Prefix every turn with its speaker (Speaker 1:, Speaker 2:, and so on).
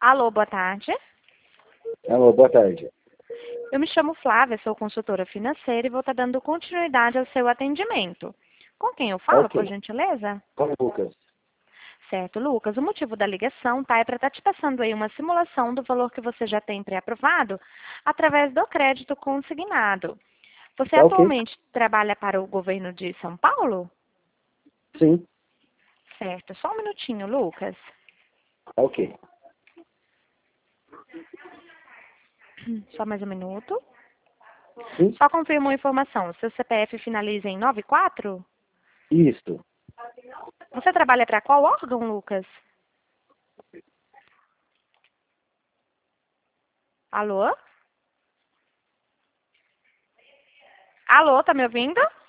Speaker 1: Alô, boa tarde.
Speaker 2: Alô, boa tarde.
Speaker 1: Eu me chamo Flávia, sou consultora financeira e vou estar dando continuidade ao seu atendimento. Com quem eu falo, por
Speaker 2: Ok.
Speaker 1: gentileza?
Speaker 2: Com o Lucas.
Speaker 1: Certo, Lucas. O motivo da ligação é para estar te passando aí uma simulação do valor que você já tem pré-aprovado através do crédito consignado. Você
Speaker 2: Tá ok?
Speaker 1: atualmente trabalha para o governo de São Paulo?
Speaker 2: Sim.
Speaker 1: Certo. Só um minutinho, Lucas.
Speaker 2: Tá ok.
Speaker 1: Só mais um minuto.
Speaker 2: Sim.
Speaker 1: Só confirmo uma informação. Seu CPF finaliza em 94?
Speaker 2: Isso.
Speaker 1: Você trabalha para qual órgão, Lucas? Alô? Alô, tá me ouvindo?